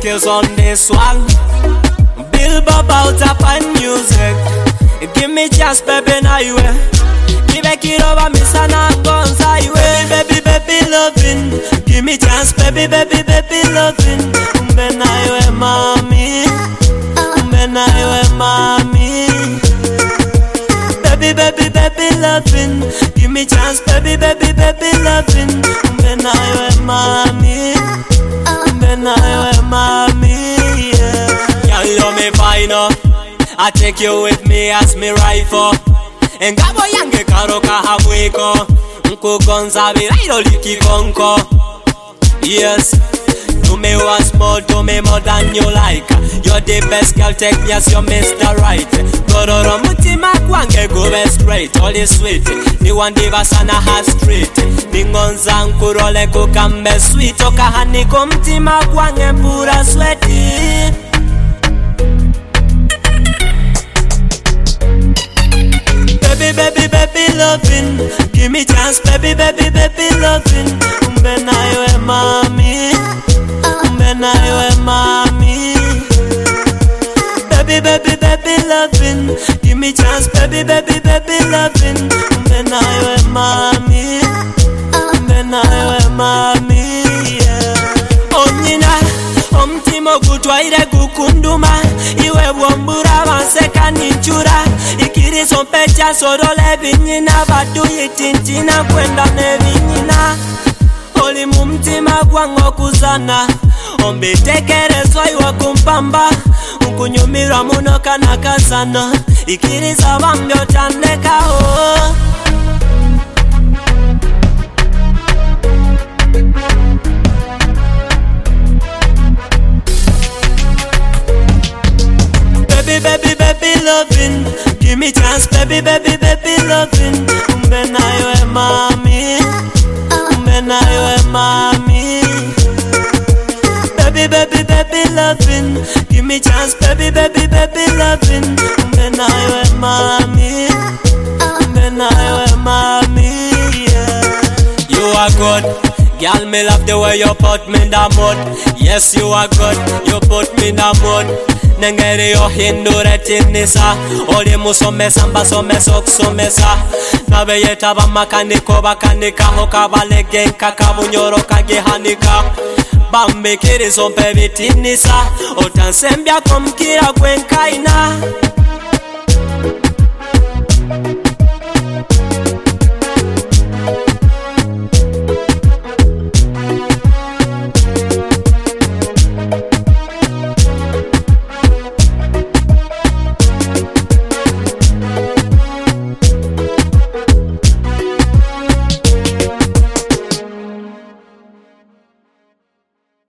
details on this one. Billboard out up on music. Give me chance, baby, now you way. Give it over me, son, I'm gone sideways. Baby, baby, loving. Give me chance, baby, baby, baby, loving. When I wear mommy, when I wear mommy. Baby, baby, baby, loving. Give me chance, baby, baby, baby, loving. When I wear mommy, when I wear mommy, yeah. You love me fine, I take you with me as me rifle. Engabo yange karoka hamweko. Nko gonza virairo liki konko. Yes, do me once more, do me more than you like. You're the best girl, take me as your Mr. Right. Gororo mutima kwange go straight. All is sweet, the one diva sana has street. Bingonza nkurole kukambe sweet. Oka hani kumtima kwange pura sweaty. Baby, baby, baby, loving. Give me chance, baby, baby, baby, loving. When I wear mommy, when I wear mommy. Baby, baby, baby, loving. Give me chance, baby, baby, baby, loving. When I wear mommy, when I wear mommy, yeah. Onyina, omtimo gutwaire gukunduma. Iwe wombura wanseka ninchura. Son pecha sorole binyina badu yitintina kwenda nebinyina. Oli mumtima gwango kuzana. Ombi tekerezwa iwa kumpamba. Ukunyumira muno kana kazana. Ikiriza wambyo tandeka oh. Baby, baby, baby, loving. Give me chance, baby, baby, baby, loving. When I wear mommy, when I wear mommy. Baby, baby, baby, loving. Give me chance, baby, baby, baby, loving. When I wear mommy, when I wear mommy, yeah. You are good, girl, me love the way you put me in the mood. Yes, you are good, you put me in the mood. Nengere yo hindure tinisa. Oli musomesa mbasomesa okusomesa. Nabe yetaba makaniko bakanika. Hoka balege nkaka bunyoro kagihanika. Bambikirizo mpe bitinisa. Otansembya kumkira kwenkaina.